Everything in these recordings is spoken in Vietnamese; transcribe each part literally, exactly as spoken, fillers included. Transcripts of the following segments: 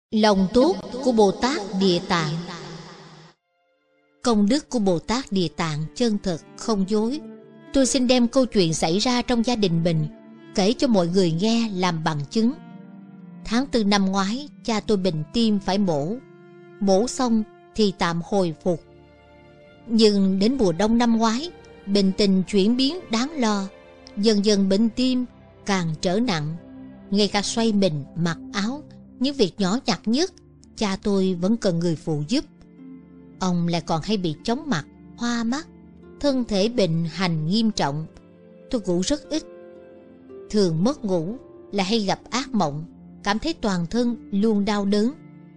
Lòng tốt của Bồ Tát Địa Tạng. Công đức của Bồ Tát Địa Tạng chân thật không dối. Tôi xin đem câu chuyện xảy ra trong gia đình mình kể cho mọi người nghe làm bằng chứng. Tháng tư năm ngoái, cha tôi bệnh tim phải mổ. Mổ xong thì tạm hồi phục. Nhưng đến mùa đông năm ngoái, bệnh tình chuyển biến đáng lo. Dần dần bệnh tim càng trở nặng. Ngay cả xoay mình, mặc áo, những việc nhỏ nhặt nhất, cha tôi vẫn cần người phụ giúp. Ông lại còn hay bị chóng mặt, hoa mắt, thân thể bệnh hành nghiêm trọng. Tôi ngủ rất ít, thường mất ngủ, là hay gặp ác mộng, cảm thấy toàn thân luôn đau đớn.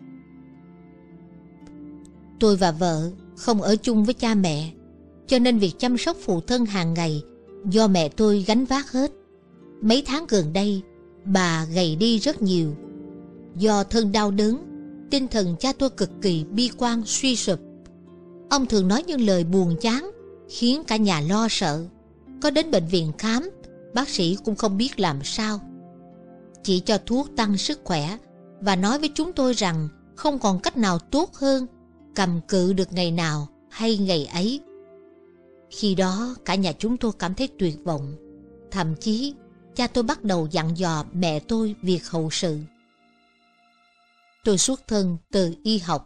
Tôi và vợ không ở chung với cha mẹ, cho nên việc chăm sóc phụ thân hàng ngày do mẹ tôi gánh vác hết. Mấy tháng gần đây, bà gầy đi rất nhiều. Do thân đau đớn, tinh thần cha tôi cực kỳ bi quan suy sụp. Ông thường nói những lời buồn chán, khiến cả nhà lo sợ. Có đến bệnh viện khám, bác sĩ cũng không biết làm sao. Chỉ cho thuốc tăng sức khỏe và nói với chúng tôi rằng không còn cách nào tốt hơn cầm cự được ngày nào hay ngày ấy. Khi đó cả nhà chúng tôi cảm thấy tuyệt vọng. Thậm chí cha tôi bắt đầu dặn dò mẹ tôi việc hậu sự. Tôi xuất thân từ y học,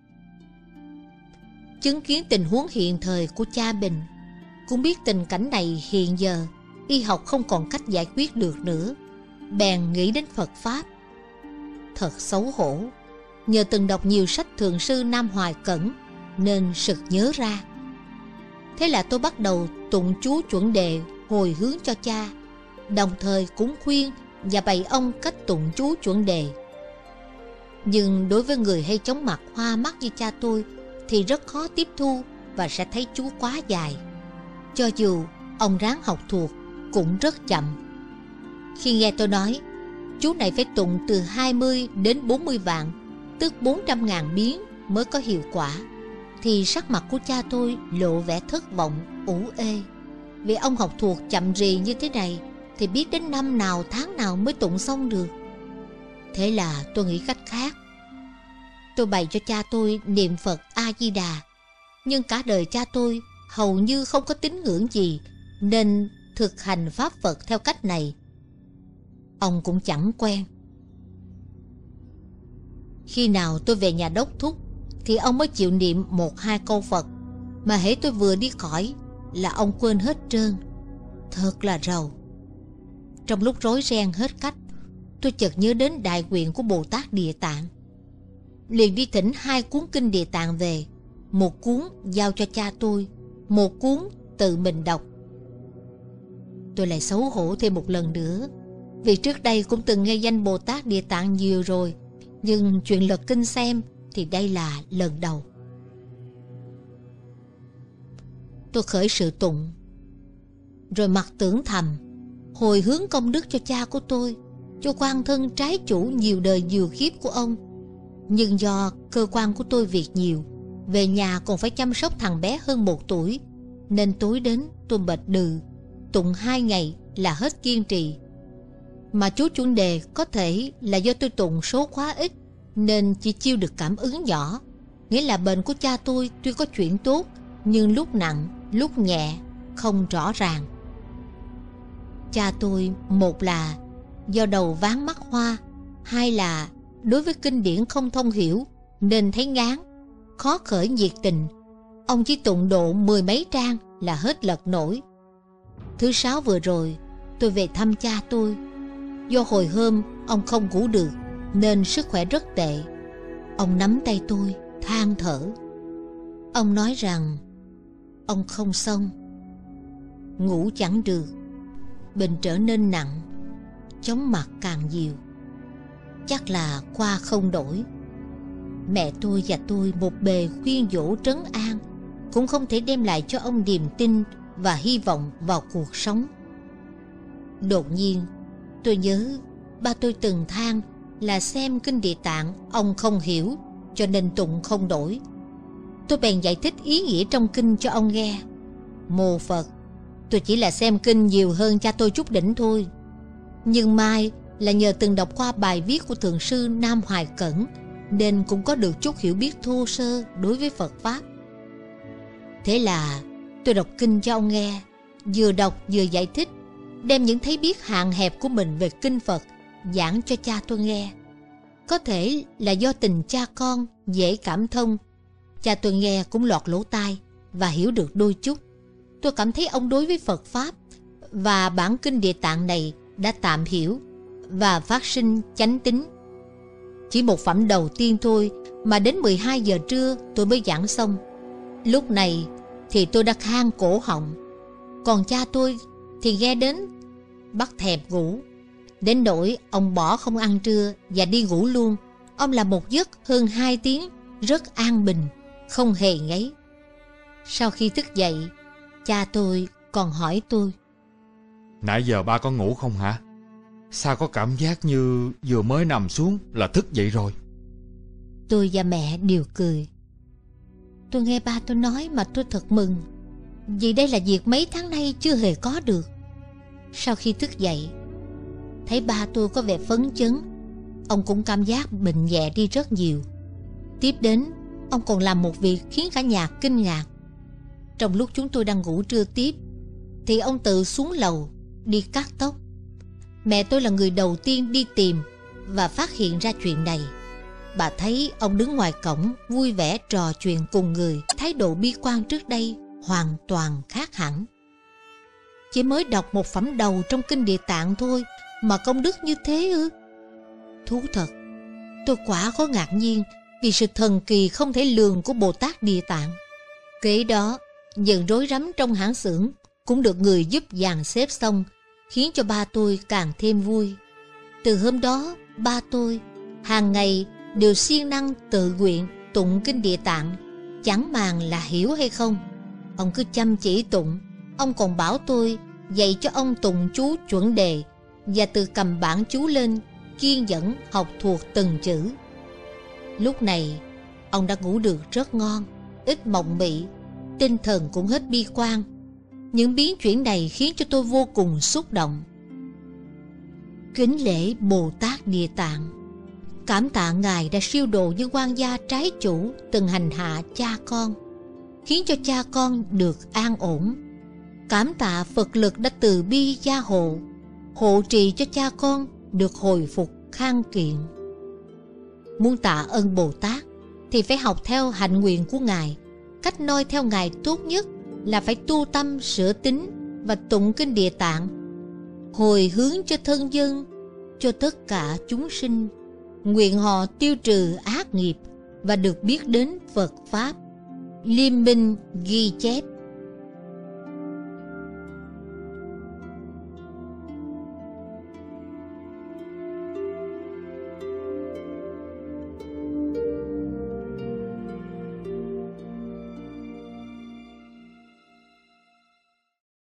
chứng kiến tình huống hiện thời của cha mình, cũng biết tình cảnh này hiện giờ y học không còn cách giải quyết được nữa, bèn nghĩ đến Phật Pháp. Thật xấu hổ, nhờ từng đọc nhiều sách Thượng sư Nam Hoài Cẩn nên sực nhớ ra. Thế là tôi bắt đầu tụng chú chuẩn đề hồi hướng cho cha, đồng thời cũng khuyên và bày ông cách tụng chú chuẩn đề. Nhưng đối với người hay chóng mặt hoa mắt như cha tôi thì rất khó tiếp thu và sẽ thấy chú quá dài. Cho dù ông ráng học thuộc cũng rất chậm. Khi nghe tôi nói chú này phải tụng từ hai mươi đến bốn mươi vạn, tức bốn trăm ngàn biến mới có hiệu quả, thì sắc mặt của cha tôi lộ vẻ thất vọng, ủ ê. Vì ông học thuộc chậm rì như thế này thì biết đến năm nào tháng nào mới tụng xong được. Thế là tôi nghĩ cách khác. Tôi bày cho cha tôi niệm Phật A-di-đà. Nhưng cả đời cha tôi hầu như không có tín ngưỡng gì, nên thực hành Pháp Phật theo cách này ông cũng chẳng quen. Khi nào tôi về nhà đốc thúc thì ông mới chịu niệm một hai câu Phật, mà hễ tôi vừa đi khỏi là ông quên hết trơn. Thật là rầu. Trong lúc rối ren hết cách, tôi chợt nhớ đến đại nguyện của Bồ Tát Địa Tạng, liền đi thỉnh hai cuốn kinh Địa Tạng về. Một cuốn giao cho cha tôi, một cuốn tự mình đọc. Tôi lại xấu hổ thêm một lần nữa, vì trước đây cũng từng nghe danh Bồ Tát Địa Tạng nhiều rồi, nhưng chuyện lật kinh xem thì đây là lần đầu. Tôi khởi sự tụng, rồi mặc tưởng thầm hồi hướng công đức cho cha của tôi, cho quan thân trái chủ nhiều đời nhiều kiếp của ông. Nhưng do cơ quan của tôi việc nhiều, về nhà còn phải chăm sóc thằng bé hơn một tuổi, nên tối đến tôi mệt đừ, tụng hai ngày là hết kiên trì. Mà chú chuẩn đề có thể là do tôi tụng số quá ít, nên chỉ chiêu được cảm ứng nhỏ. Nghĩa là bệnh của cha tôi tuy có chuyển tốt, nhưng lúc nặng, lúc nhẹ, không rõ ràng. Cha tôi một là do đầu ván mắt hoa, hai là đối với kinh điển không thông hiểu nên thấy ngán, khó khởi nhiệt tình. Ông chỉ tụng độ mười mấy trang là hết lật nổi. Thứ sáu vừa rồi tôi về thăm cha tôi. Do hồi hôm ông không ngủ được nên sức khỏe rất tệ. Ông nắm tay tôi than thở. Ông nói rằng ông không xong, ngủ chẳng được, bệnh trở nên nặng, chóng mặt càng nhiều, chắc là qua không đổi. Mẹ tôi và tôi một bề khuyên dỗ trấn an, cũng không thể đem lại cho ông niềm tin và hy vọng vào cuộc sống. Đột nhiên tôi nhớ ba tôi từng than là xem kinh Địa Tạng ông không hiểu, cho nên tụng không đổi. Tôi bèn giải thích ý nghĩa trong kinh cho ông nghe. Mô Phật, tôi chỉ là xem kinh nhiều hơn cha tôi chút đỉnh thôi. Nhưng mai là nhờ từng đọc qua bài viết của Thượng sư Nam Hoài Cẩn nên cũng có được chút hiểu biết thô sơ đối với Phật Pháp. Thế là tôi đọc kinh cho ông nghe, vừa đọc vừa giải thích, đem những thấy biết hạn hẹp của mình về kinh Phật giảng cho cha tôi nghe. Có thể là do tình cha con dễ cảm thông, cha tôi nghe cũng lọt lỗ tai và hiểu được đôi chút. Tôi cảm thấy ông đối với Phật Pháp và bản kinh Địa Tạng này đã tạm hiểu và phát sinh chánh tín. Chỉ một phẩm đầu tiên thôi mà đến mười hai giờ trưa tôi mới giảng xong. Lúc này thì tôi đã khan cổ họng, còn cha tôi thì nghe đến bắt thèm ngủ, đến nỗi ông bỏ không ăn trưa và đi ngủ luôn. Ông làm một giấc hơn hai tiếng rất an bình, không hề ngáy. Sau khi thức dậy, cha tôi còn hỏi tôi: Nãy giờ ba có ngủ không hả? Sao có cảm giác như vừa mới nằm xuống là thức dậy rồi? Tôi và mẹ đều cười. Tôi nghe ba tôi nói mà tôi thật mừng, vì đây là việc mấy tháng nay chưa hề có được. Sau khi thức dậy, thấy ba tôi có vẻ phấn chấn, ông cũng cảm giác bệnh nhẹ đi rất nhiều. Tiếp đến, ông còn làm một việc khiến cả nhà kinh ngạc. Trong lúc chúng tôi đang ngủ trưa tiếp, thì ông tự xuống lầu đi cắt tóc. Mẹ tôi là người đầu tiên đi tìm và phát hiện ra chuyện này. Bà thấy ông đứng ngoài cổng vui vẻ trò chuyện cùng người, thái độ bi quan trước đây hoàn toàn khác hẳn. Chỉ mới đọc một phẩm đầu trong kinh Địa Tạng thôi mà công đức như thế ư? Thú thật, tôi quả có ngạc nhiên vì sự thần kỳ không thể lường của Bồ Tát Địa Tạng. Kế đó, dần rối rắm trong hãng xưởng cũng được người giúp dàn xếp xong, khiến cho ba tôi càng thêm vui. Từ hôm đó, ba tôi hàng ngày đều siêng năng tự nguyện tụng kinh Địa Tạng, chẳng màng là hiểu hay không. Ông cứ chăm chỉ tụng. Ông còn bảo tôi dạy cho ông tụng chú chuẩn đề và tự cầm bản chú lên, kiên nhẫn học thuộc từng chữ. Lúc này, ông đã ngủ được rất ngon, ít mộng mị, tinh thần cũng hết bi quan. Những biến chuyển này khiến cho tôi vô cùng xúc động. Kính lễ Bồ Tát Địa Tạng, cảm tạ Ngài đã siêu độ những quan gia trái chủ từng hành hạ cha con, khiến cho cha con được an ổn. Cảm tạ Phật lực đã từ bi gia hộ, hộ trì cho cha con được hồi phục khang kiện. Muốn tạ ơn Bồ Tát thì phải học theo hạnh nguyện của Ngài. Cách noi theo Ngài tốt nhất là phải tu tâm sửa tính và tụng kinh Địa Tạng, hồi hướng cho thân dân, cho tất cả chúng sinh, nguyện họ tiêu trừ ác nghiệp và được biết đến Phật Pháp. Liên minh ghi chép.